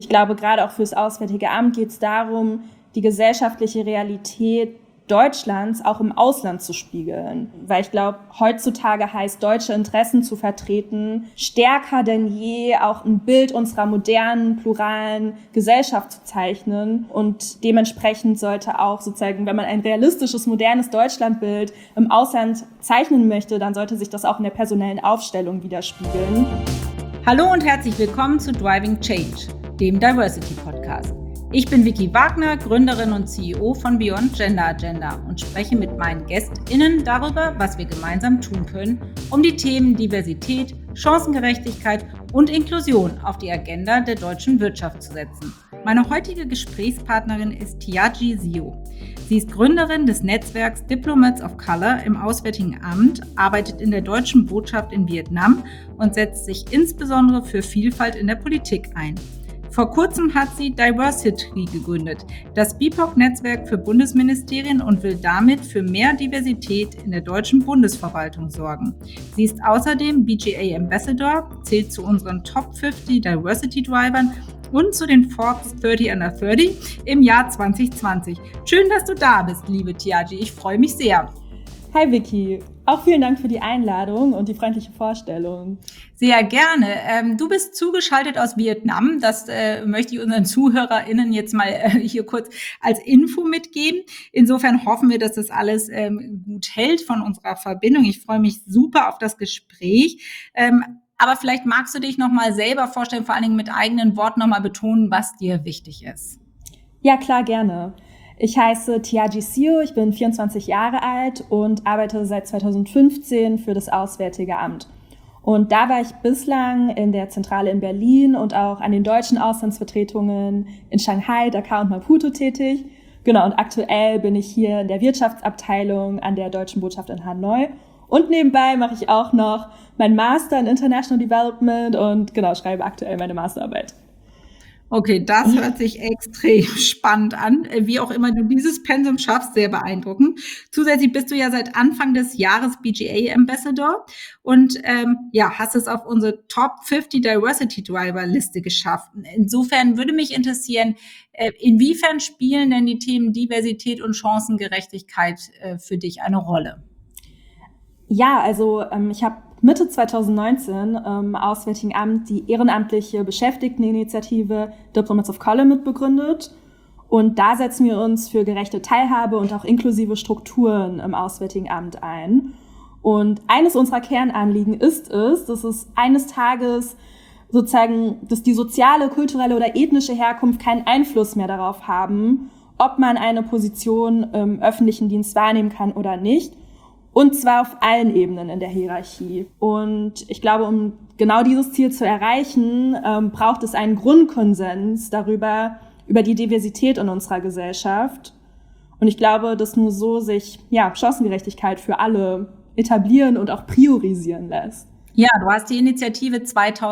Ich glaube, gerade auch fürs Auswärtige Amt geht es darum, die gesellschaftliche Realität Deutschlands auch im Ausland zu spiegeln. Weil ich glaube, heutzutage heißt, deutsche Interessen zu vertreten, stärker denn je auch ein Bild unserer modernen, pluralen Gesellschaft zu zeichnen. Und dementsprechend sollte auch sozusagen, wenn man ein realistisches, modernes Deutschlandbild im Ausland zeichnen möchte, dann sollte sich das auch in der personellen Aufstellung widerspiegeln. Hallo und herzlich willkommen zu Driving Change, dem Diversity Podcast. Ich bin Vicky Wagner, Gründerin und CEO von Beyond Gender Agenda und spreche mit meinen GästInnen darüber, was wir gemeinsam tun können, um die Themen Diversität, Chancengerechtigkeit und Inklusion auf die Agenda der deutschen Wirtschaft zu setzen. Meine heutige Gesprächspartnerin ist Tiaji Sio. Sie ist Gründerin des Netzwerks Diplomats of Color im Auswärtigen Amt, arbeitet in der deutschen Botschaft in Vietnam und setzt sich insbesondere für Vielfalt in der Politik ein. Vor kurzem hat sie Diversity gegründet, das BIPOC-Netzwerk für Bundesministerien, und will damit für mehr Diversität in der deutschen Bundesverwaltung sorgen. Sie ist außerdem BGA Ambassador, zählt zu unseren Top 50 Diversity Drivern und zu den Forbes 30 Under 30 im Jahr 2020. Schön, dass du da bist, liebe Tiaji. Ich freue mich sehr. Hi Vicky, auch vielen Dank für die Einladung und die freundliche Vorstellung. Sehr gerne. Du bist zugeschaltet aus Vietnam. Das möchte ich unseren ZuhörerInnen jetzt mal hier kurz als Info mitgeben. Insofern hoffen wir, dass das alles gut hält von unserer Verbindung. Ich freue mich super auf das Gespräch. Aber vielleicht magst du dich noch mal selber vorstellen, vor allen Dingen mit eigenen Worten noch mal betonen, was dir wichtig ist. Ja, klar, gerne. Ich heiße Tiaji Sio, ich bin 24 Jahre alt und arbeite seit 2015 für das Auswärtige Amt. Und da war ich bislang in der Zentrale in Berlin und auch an den deutschen Auslandsvertretungen in Shanghai, Dakar und Maputo tätig. Genau, und aktuell bin ich hier in der Wirtschaftsabteilung an der Deutschen Botschaft in Hanoi. Und nebenbei mache ich auch noch meinen Master in International Development und genau, schreibe aktuell meine Masterarbeit. Okay, das hört sich extrem spannend an. Wie auch immer du dieses Pensum schaffst, sehr beeindruckend. Zusätzlich bist du ja seit Anfang des Jahres BGA Ambassador und hast es auf unsere Top 50 Diversity Driver Liste geschafft. Insofern würde mich interessieren, inwiefern spielen denn die Themen Diversität und Chancengerechtigkeit für dich eine Rolle? Ja, also ich habe Mitte 2019 im Auswärtigen Amt die ehrenamtliche Beschäftigteninitiative Diplomats of Color mitbegründet. Und da setzen wir uns für gerechte Teilhabe und auch inklusive Strukturen im Auswärtigen Amt ein. Und eines unserer Kernanliegen ist es, dass es eines Tages sozusagen, dass die soziale, kulturelle oder ethnische Herkunft keinen Einfluss mehr darauf haben, ob man eine Position im öffentlichen Dienst wahrnehmen kann oder nicht. Und zwar auf allen Ebenen in der Hierarchie. Und ich glaube, um genau dieses Ziel zu erreichen, braucht es einen Grundkonsens über die Diversität in unserer Gesellschaft. Und ich glaube, dass nur so sich Chancengerechtigkeit für alle etablieren und auch priorisieren lässt. Ja, du hast die Initiative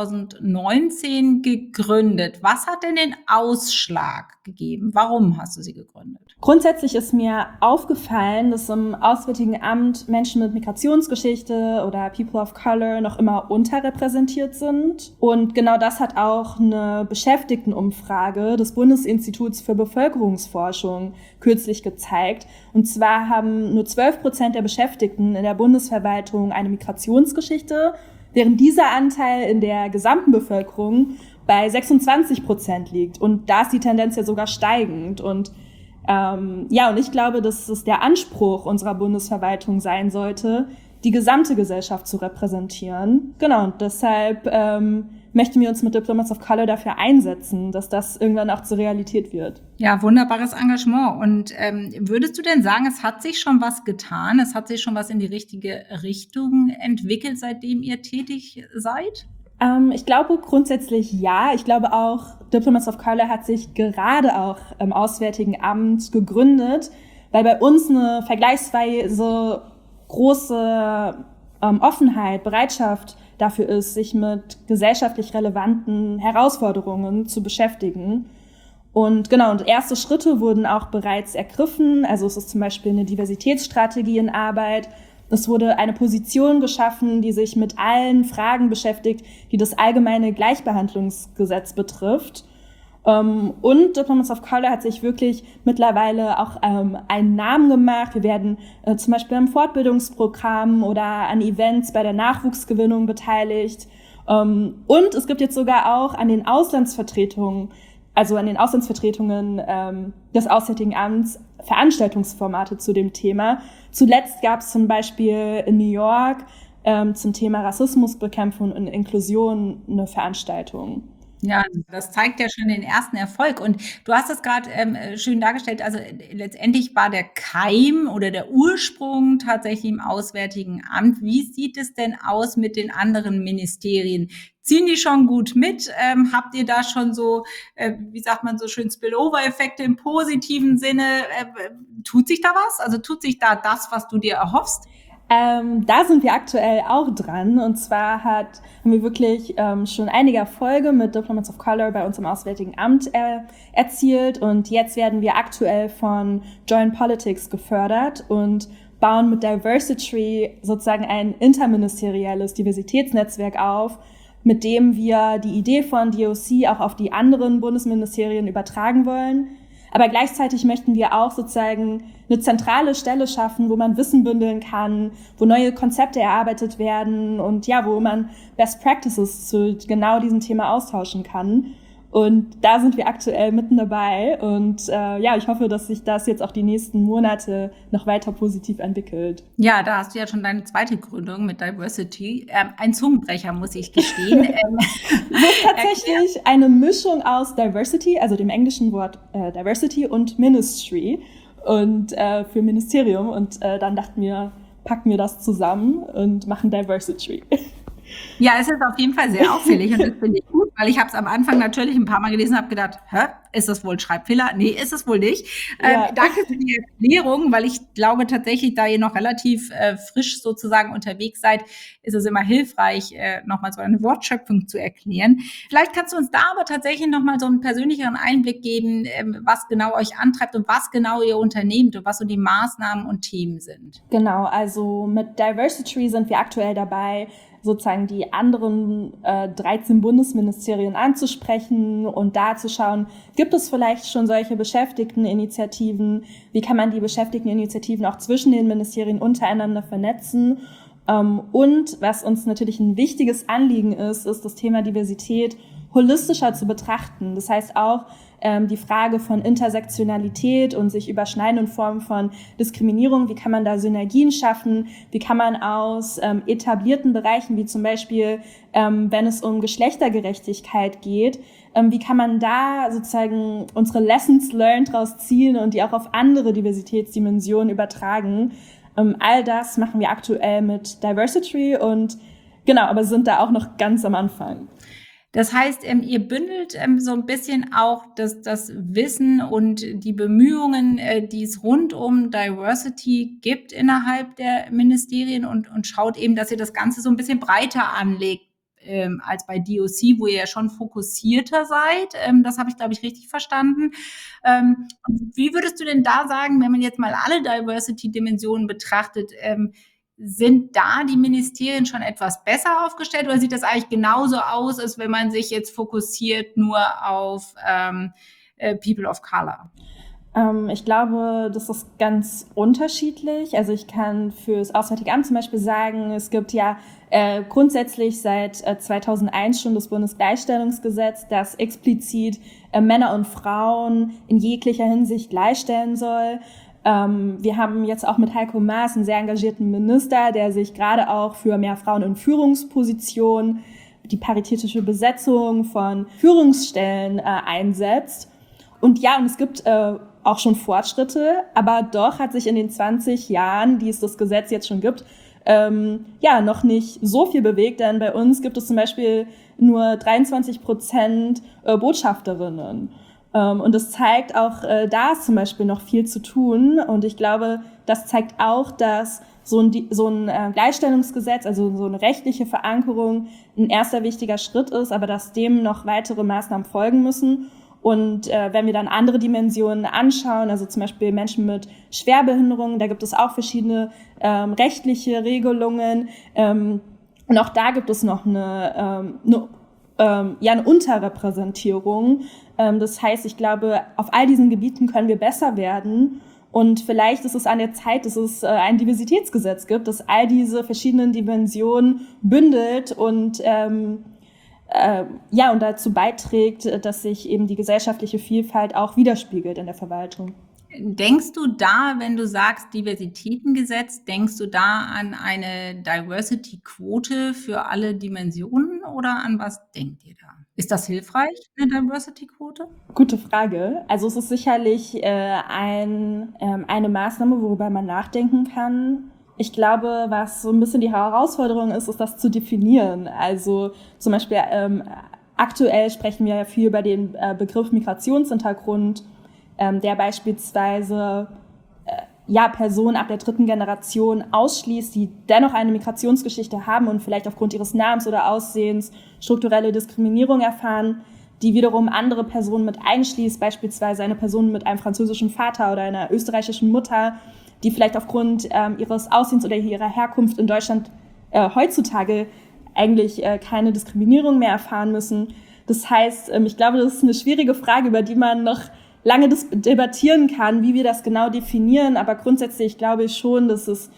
2019 gegründet. Was hat denn den Ausschlag gegeben? Warum hast du sie gegründet? Grundsätzlich ist mir aufgefallen, dass im Auswärtigen Amt Menschen mit Migrationsgeschichte oder People of Color noch immer unterrepräsentiert sind. Und genau das hat auch eine Beschäftigtenumfrage des Bundesinstituts für Bevölkerungsforschung kürzlich gezeigt. Und zwar haben nur 12% der Beschäftigten in der Bundesverwaltung eine Migrationsgeschichte, während dieser Anteil in der gesamten Bevölkerung bei 26% liegt. Und da ist die Tendenz ja sogar steigend. Und und ich glaube, dass es der Anspruch unserer Bundesverwaltung sein sollte, die gesamte Gesellschaft zu repräsentieren. Genau, und deshalb möchten wir uns mit Diplomats of Color dafür einsetzen, dass das irgendwann auch zur Realität wird. Ja, wunderbares Engagement. Und würdest du denn sagen, es hat sich schon was getan? Es hat sich schon was in die richtige Richtung entwickelt, seitdem ihr tätig seid? Ich glaube grundsätzlich ja. Ich glaube auch, Diplomats of Color hat sich gerade auch im Auswärtigen Amt gegründet, weil bei uns eine vergleichsweise große Offenheit, Bereitschaft dafür ist, sich mit gesellschaftlich relevanten Herausforderungen zu beschäftigen. Und genau, und erste Schritte wurden auch bereits ergriffen. Also es ist zum Beispiel eine Diversitätsstrategie in Arbeit. Es wurde eine Position geschaffen, die sich mit allen Fragen beschäftigt, die das allgemeine Gleichbehandlungsgesetz betrifft. Und Diplomats of Color hat sich wirklich mittlerweile auch einen Namen gemacht. Wir werden zum Beispiel am Fortbildungsprogramm oder an Events bei der Nachwuchsgewinnung beteiligt. Und es gibt jetzt sogar auch an den Auslandsvertretungen, des Auswärtigen Amts Veranstaltungsformate zu dem Thema. Zuletzt gab es zum Beispiel in New York zum Thema Rassismusbekämpfung und Inklusion eine Veranstaltung. Ja, das zeigt ja schon den ersten Erfolg. Und du hast es gerade schön dargestellt. Also letztendlich war der Keim oder der Ursprung tatsächlich im Auswärtigen Amt. Wie sieht es denn aus mit den anderen Ministerien? Ziehen die schon gut mit? Habt ihr da schon so, wie sagt man so schön, Spillover-Effekte im positiven Sinne? Tut sich da was? Also tut sich da das, was du dir erhoffst? Da sind wir aktuell auch dran. Und zwar haben wir wirklich schon einige Erfolge mit Diplomats of Color bei uns im Auswärtigen Amt erzielt. Und jetzt werden wir aktuell von Joint Politics gefördert und bauen mit Diversity sozusagen ein interministerielles Diversitätsnetzwerk auf, mit dem wir die Idee von DOC auch auf die anderen Bundesministerien übertragen wollen. Aber gleichzeitig möchten wir auch sozusagen eine zentrale Stelle schaffen, wo man Wissen bündeln kann, wo neue Konzepte erarbeitet werden und ja, wo man Best Practices zu genau diesem Thema austauschen kann. Und da sind wir aktuell mitten dabei und ich hoffe, dass sich das jetzt auch die nächsten Monate noch weiter positiv entwickelt. Ja, da hast du ja schon deine zweite Gründung mit Diversity. Ein Zungenbrecher, muss ich gestehen. Das ist tatsächlich eine Mischung aus Diversity, also dem englischen Wort Diversity und Ministry und für Ministerium. Und dann dachten wir, packen wir das zusammen und machen Diversity. Ja, es ist auf jeden Fall sehr auffällig und das finde ich gut, weil ich habe es am Anfang natürlich ein paar Mal gelesen und habe gedacht, ist das wohl ein Schreibfehler? Nee, ist es wohl nicht. Ja. Danke für die Erklärung, weil ich glaube tatsächlich, da ihr noch relativ frisch sozusagen unterwegs seid, ist es immer hilfreich, nochmal so eine Wortschöpfung zu erklären. Vielleicht kannst du uns da aber tatsächlich nochmal so einen persönlicheren Einblick geben, was genau euch antreibt und was genau ihr unternehmt und was so die Maßnahmen und Themen sind. Genau, also mit Diversity sind wir aktuell dabei, sozusagen die anderen 13 Bundesministerien anzusprechen und da zu schauen, gibt es vielleicht schon solche Beschäftigteninitiativen? Wie kann man die Beschäftigteninitiativen auch zwischen den Ministerien untereinander vernetzen? Und was uns natürlich ein wichtiges Anliegen ist das Thema Diversität holistischer zu betrachten. Das heißt auch die Frage von Intersektionalität und sich überschneidenden Formen von Diskriminierung. Wie kann man da Synergien schaffen? Wie kann man aus etablierten Bereichen, wie zum Beispiel, wenn es um Geschlechtergerechtigkeit geht, wie kann man da sozusagen unsere Lessons learned draus ziehen und die auch auf andere Diversitätsdimensionen übertragen? All das machen wir aktuell mit Diversity und genau, aber sind da auch noch ganz am Anfang. Das heißt, ihr bündelt so ein bisschen auch das Wissen und die Bemühungen, die es rund um Diversity gibt innerhalb der Ministerien und schaut eben, dass ihr das Ganze so ein bisschen breiter anlegt als bei DOC, wo ihr ja schon fokussierter seid. Das habe ich, glaube ich, richtig verstanden. Und wie würdest du denn da sagen, wenn man jetzt mal alle Diversity-Dimensionen betrachtet, sind da die Ministerien schon etwas besser aufgestellt oder sieht das eigentlich genauso aus, als wenn man sich jetzt fokussiert nur auf People of Color? Ich glaube, das ist ganz unterschiedlich. Also ich kann fürs Auswärtige Amt zum Beispiel sagen, es gibt ja grundsätzlich seit 2001 schon das Bundesgleichstellungsgesetz, das explizit Männer und Frauen in jeglicher Hinsicht gleichstellen soll. Wir haben jetzt auch mit Heiko Maas einen sehr engagierten Minister, der sich gerade auch für mehr Frauen in Führungspositionen, die paritätische Besetzung von Führungsstellen einsetzt. Und ja, und es gibt auch schon Fortschritte, aber doch hat sich in den 20 Jahren, die es das Gesetz jetzt schon gibt, noch nicht so viel bewegt, denn bei uns gibt es zum Beispiel nur 23% Botschafterinnen. Und das zeigt auch, da ist zum Beispiel noch viel zu tun. Und ich glaube, das zeigt auch, dass so ein Gleichstellungsgesetz, also so eine rechtliche Verankerung ein erster wichtiger Schritt ist, aber dass dem noch weitere Maßnahmen folgen müssen. Und wenn wir dann andere Dimensionen anschauen, also zum Beispiel Menschen mit Schwerbehinderungen, da gibt es auch verschiedene rechtliche Regelungen. Und auch da gibt es noch eine eine Unterrepräsentierung. Das heißt, ich glaube, auf all diesen Gebieten können wir besser werden. Und vielleicht ist es an der Zeit, dass es ein Diversitätsgesetz gibt, das all diese verschiedenen Dimensionen bündelt und und dazu beiträgt, dass sich eben die gesellschaftliche Vielfalt auch widerspiegelt in der Verwaltung. Denkst du da, wenn du sagst Diversitätengesetz, denkst du da an eine Diversity-Quote für alle Dimensionen oder an was denkt ihr da? Ist das hilfreich, eine Diversity-Quote? Gute Frage. Also es ist sicherlich eine Maßnahme, worüber man nachdenken kann. Ich glaube, was so ein bisschen die Herausforderung ist, ist das zu definieren. Also zum Beispiel aktuell sprechen wir ja viel über den Begriff Migrationshintergrund, der beispielsweise Personen ab der 3. Generation ausschließt, die dennoch eine Migrationsgeschichte haben und vielleicht aufgrund ihres Namens oder Aussehens strukturelle Diskriminierung erfahren, die wiederum andere Personen mit einschließt, beispielsweise eine Person mit einem französischen Vater oder einer österreichischen Mutter, die vielleicht aufgrund ihres Aussehens oder ihrer Herkunft in Deutschland heutzutage eigentlich keine Diskriminierung mehr erfahren müssen. Das heißt, ich glaube, das ist eine schwierige Frage, über die man noch lange debattieren kann, wie wir das genau definieren. Aber grundsätzlich glaube ich schon, dass es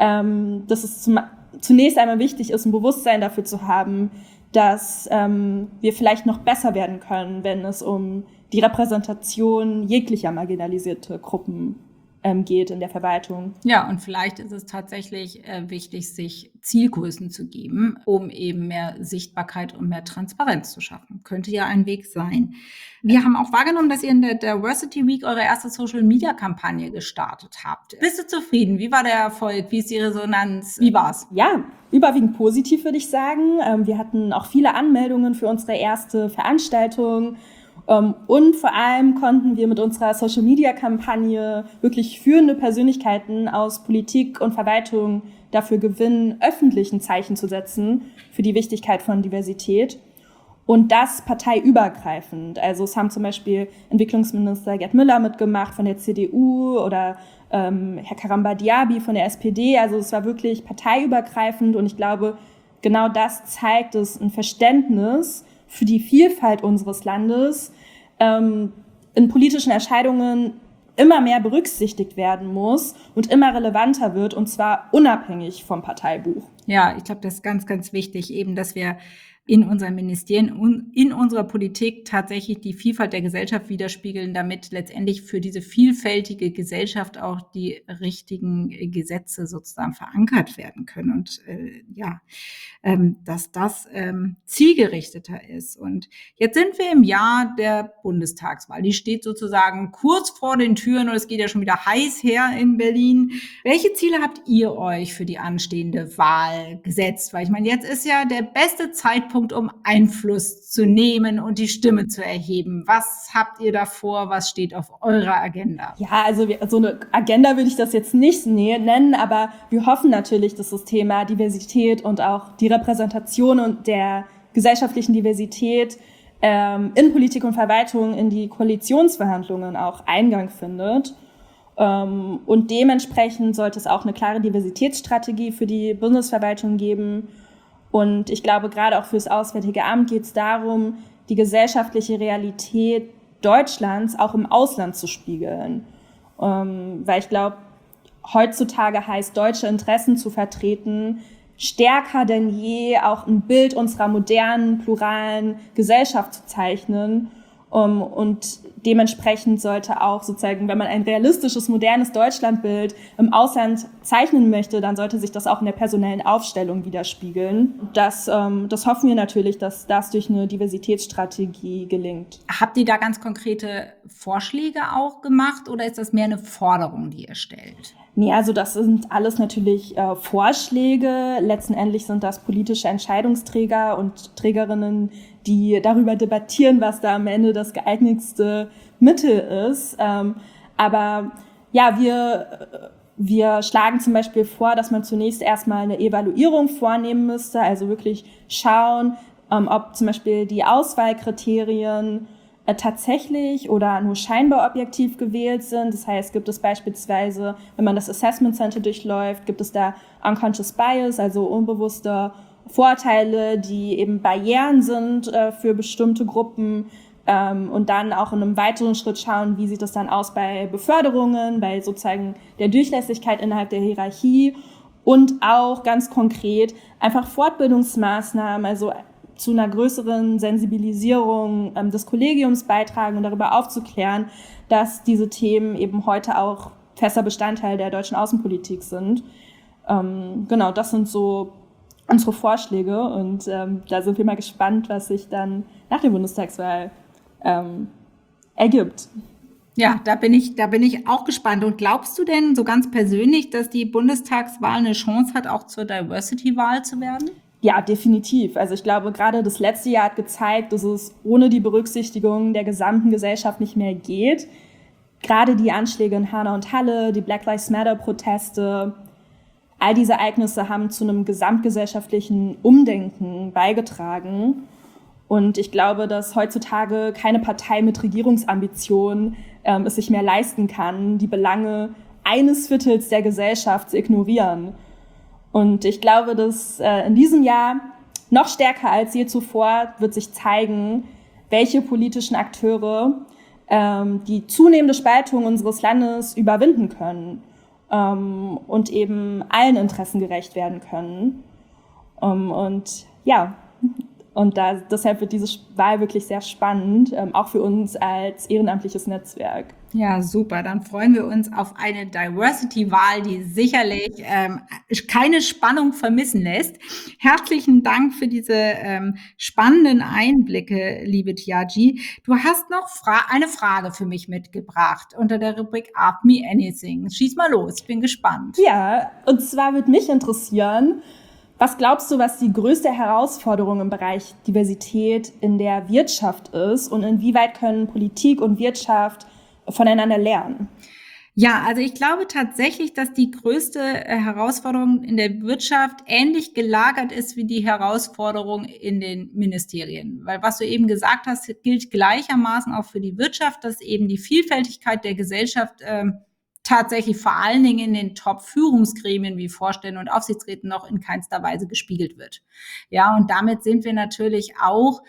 zunächst einmal wichtig ist, ein Bewusstsein dafür zu haben, dass wir vielleicht noch besser werden können, wenn es um die Repräsentation jeglicher marginalisierter Gruppen geht in der Verwaltung. Ja, und vielleicht ist es tatsächlich wichtig, sich Zielgrößen zu geben, um eben mehr Sichtbarkeit und mehr Transparenz zu schaffen. Könnte ja ein Weg sein. Wir haben auch wahrgenommen, dass ihr in der Diversity Week eure erste Social-Media-Kampagne gestartet habt. Bist du zufrieden? Wie war der Erfolg? Wie ist die Resonanz? Wie war's? Ja, überwiegend positiv, würde ich sagen. Wir hatten auch viele Anmeldungen für unsere erste Veranstaltung. Und vor allem konnten wir mit unserer Social-Media-Kampagne wirklich führende Persönlichkeiten aus Politik und Verwaltung dafür gewinnen, öffentlich ein Zeichen zu setzen für die Wichtigkeit von Diversität. Und das parteiübergreifend. Also es haben zum Beispiel Entwicklungsminister Gerd Müller mitgemacht von der CDU oder Herr Karamba Diaby von der SPD. Also es war wirklich parteiübergreifend und ich glaube, genau das zeigt es ein Verständnis für die Vielfalt unseres Landes in politischen Entscheidungen immer mehr berücksichtigt werden muss und immer relevanter wird, und zwar unabhängig vom Parteibuch. Ja, ich glaube, das ist ganz, ganz wichtig, eben, dass wir in unseren Ministerien und in unserer Politik tatsächlich die Vielfalt der Gesellschaft widerspiegeln, damit letztendlich für diese vielfältige Gesellschaft auch die richtigen Gesetze sozusagen verankert werden können und dass das zielgerichteter ist. Und jetzt sind wir im Jahr der Bundestagswahl. Die steht sozusagen kurz vor den Türen und es geht ja schon wieder heiß her in Berlin. Welche Ziele habt ihr euch für die anstehende Wahl gesetzt? Weil ich meine, jetzt ist ja der beste Zeitpunkt, um Einfluss zu nehmen und die Stimme zu erheben. Was habt ihr da vor? Was steht auf eurer Agenda? Ja, also so eine Agenda würde ich das jetzt nicht nennen, aber wir hoffen natürlich, dass das Thema Diversität und auch die Repräsentation und der gesellschaftlichen Diversität in Politik und Verwaltung in die Koalitionsverhandlungen auch Eingang findet. Und dementsprechend sollte es auch eine klare Diversitätsstrategie für die Bundesverwaltung geben. Und ich glaube, gerade auch fürs Auswärtige Amt geht es darum, die gesellschaftliche Realität Deutschlands auch im Ausland zu spiegeln. Weil ich glaube, heutzutage heißt, deutsche Interessen zu vertreten, stärker denn je auch ein Bild unserer modernen, pluralen Gesellschaft zu zeichnen. Und dementsprechend sollte auch sozusagen, wenn man ein realistisches, modernes Deutschlandbild im Ausland zeichnen möchte, dann sollte sich das auch in der personellen Aufstellung widerspiegeln. Das hoffen wir natürlich, dass das durch eine Diversitätsstrategie gelingt. Habt ihr da ganz konkrete Vorschläge auch gemacht oder ist das mehr eine Forderung, die ihr stellt? Nee, also das sind alles natürlich Vorschläge. Letztendlich sind das politische Entscheidungsträger und Trägerinnen, die darüber debattieren, was da am Ende das geeignetste Mittel ist. Aber ja, wir schlagen zum Beispiel vor, dass man zunächst erstmal eine Evaluierung vornehmen müsste, also wirklich schauen, ob zum Beispiel die Auswahlkriterien tatsächlich oder nur scheinbar objektiv gewählt sind. Das heißt, gibt es beispielsweise, wenn man das Assessment Center durchläuft, gibt es da unconscious bias, also unbewusste Vorteile, die eben Barrieren sind für bestimmte Gruppen, und dann auch in einem weiteren Schritt schauen, wie sieht das dann aus bei Beförderungen, bei sozusagen der Durchlässigkeit innerhalb der Hierarchie und auch ganz konkret einfach Fortbildungsmaßnahmen, also zu einer größeren Sensibilisierung des Kollegiums beitragen und darüber aufzuklären, dass diese Themen eben heute auch fester Bestandteil der deutschen Außenpolitik sind. Genau, das sind so unsere Vorschläge und da sind wir mal gespannt, was sich dann nach der Bundestagswahl ergibt. Ja, da bin ich auch gespannt. Und glaubst du denn so ganz persönlich, dass die Bundestagswahl eine Chance hat, auch zur Diversity-Wahl zu werden? Ja, definitiv. Also ich glaube, gerade das letzte Jahr hat gezeigt, dass es ohne die Berücksichtigung der gesamten Gesellschaft nicht mehr geht. Gerade die Anschläge in Hanau und Halle, die Black Lives Matter-Proteste, all diese Ereignisse haben zu einem gesamtgesellschaftlichen Umdenken beigetragen. Und ich glaube, dass heutzutage keine Partei mit Regierungsambitionen es sich mehr leisten kann, die Belange eines Viertels der Gesellschaft zu ignorieren. Und ich glaube, dass in diesem Jahr noch stärker als je zuvor wird sich zeigen, welche politischen Akteure die zunehmende Spaltung unseres Landes überwinden können und eben allen Interessen gerecht werden können. Und deshalb wird diese Wahl wirklich sehr spannend, auch für uns als ehrenamtliches Netzwerk. Ja, super. Dann freuen wir uns auf eine Diversity-Wahl, die sicherlich keine Spannung vermissen lässt. Herzlichen Dank für diese spannenden Einblicke, liebe Tiaji. Du hast noch eine Frage für mich mitgebracht unter der Rubrik Ask Me Anything. Schieß mal los, ich bin gespannt. Ja, und zwar würde mich interessieren, was glaubst du, was die größte Herausforderung im Bereich Diversität in der Wirtschaft ist und inwieweit können Politik und Wirtschaft voneinander lernen? Ja, also ich glaube tatsächlich, dass die größte Herausforderung in der Wirtschaft ähnlich gelagert ist wie die Herausforderung in den Ministerien. Weil was du eben gesagt hast, gilt gleichermaßen auch für die Wirtschaft, dass eben die Vielfältigkeit der Gesellschaft tatsächlich vor allen Dingen in den Top-Führungsgremien wie Vorständen und Aufsichtsräten noch in keinster Weise gespiegelt wird. Ja, und damit sind wir natürlich auch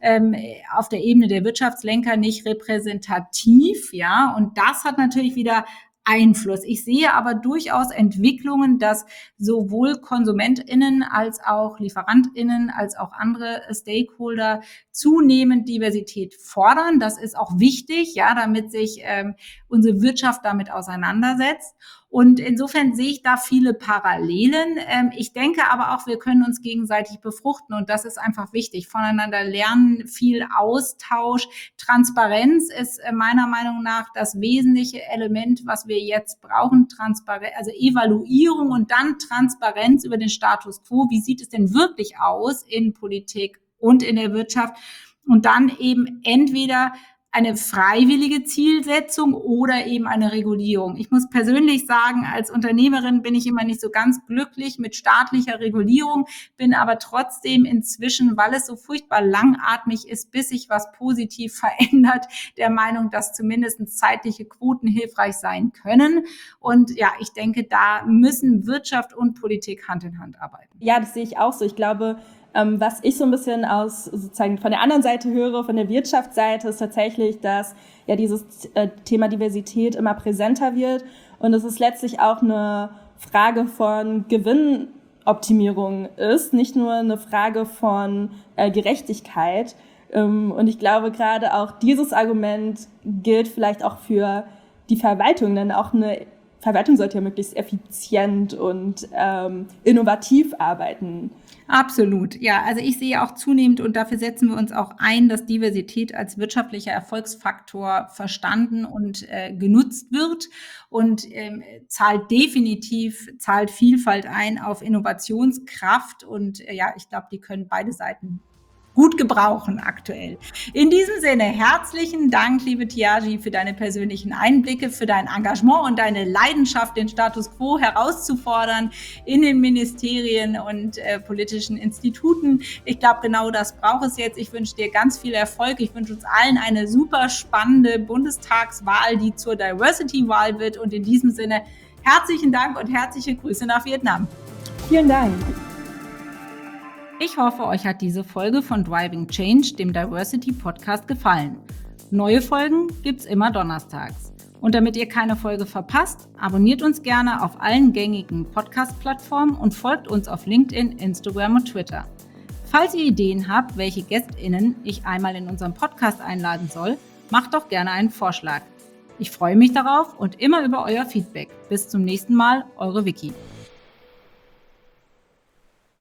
auf der Ebene der Wirtschaftslenker nicht repräsentativ. Ja, und das hat natürlich wieder Einfluss. Ich sehe aber durchaus Entwicklungen, dass sowohl KonsumentInnen als auch LieferantInnen als auch andere Stakeholder zunehmend Diversität fordern. Das ist auch wichtig, ja, damit sich unsere Wirtschaft damit auseinandersetzt. Und insofern sehe ich da viele Parallelen. Ich denke aber auch, wir können uns gegenseitig befruchten und das ist einfach wichtig. Voneinander lernen, viel Austausch. Transparenz ist meiner Meinung nach das wesentliche Element, was wir jetzt brauchen. Transparenz, also Evaluierung und dann Transparenz über den Status quo. Wie sieht es denn wirklich aus in Politik und in der Wirtschaft? Und dann eben entweder eine freiwillige Zielsetzung oder eben eine Regulierung. Ich muss persönlich sagen, als Unternehmerin bin ich immer nicht so ganz glücklich mit staatlicher Regulierung, bin aber trotzdem inzwischen, weil es so furchtbar langatmig ist, bis sich was positiv verändert, der Meinung, dass zumindest zeitliche Quoten hilfreich sein können. Und ja, ich denke, da müssen Wirtschaft und Politik Hand in Hand arbeiten. Ja, das sehe ich auch so. Ich glaube, was ich so ein bisschen aus sozusagen von der anderen Seite höre, von der Wirtschaftsseite, ist tatsächlich, dass ja dieses Thema Diversität immer präsenter wird und es ist letztlich auch eine Frage von Gewinnoptimierung ist, nicht nur eine Frage von Gerechtigkeit. Und ich glaube, gerade auch dieses Argument gilt vielleicht auch für die Verwaltung, denn auch eine Verwaltung sollte ja möglichst effizient und innovativ arbeiten. Absolut, ja. Also ich sehe auch zunehmend, und dafür setzen wir uns auch ein, dass Diversität als wirtschaftlicher Erfolgsfaktor verstanden und genutzt wird und zahlt Vielfalt ein auf Innovationskraft. Und ja, ich glaube, die können beide Seiten gut gebrauchen aktuell. In diesem Sinne, herzlichen Dank, liebe Tiaji, für deine persönlichen Einblicke, für dein Engagement und deine Leidenschaft, den Status quo herauszufordern in den Ministerien und politischen Instituten. Ich glaube, genau das braucht es jetzt. Ich wünsche dir ganz viel Erfolg. Ich wünsche uns allen eine super spannende Bundestagswahl, die zur Diversity-Wahl wird. Und in diesem Sinne, herzlichen Dank und herzliche Grüße nach Vietnam. Vielen Dank. Ich hoffe, euch hat diese Folge von Driving Change, dem Diversity Podcast, gefallen. Neue Folgen gibt's immer donnerstags. Und damit ihr keine Folge verpasst, abonniert uns gerne auf allen gängigen Podcast-Plattformen und folgt uns auf LinkedIn, Instagram und Twitter. Falls ihr Ideen habt, welche GästInnen ich einmal in unserem Podcast einladen soll, macht doch gerne einen Vorschlag. Ich freue mich darauf und immer über euer Feedback. Bis zum nächsten Mal, eure Vicky.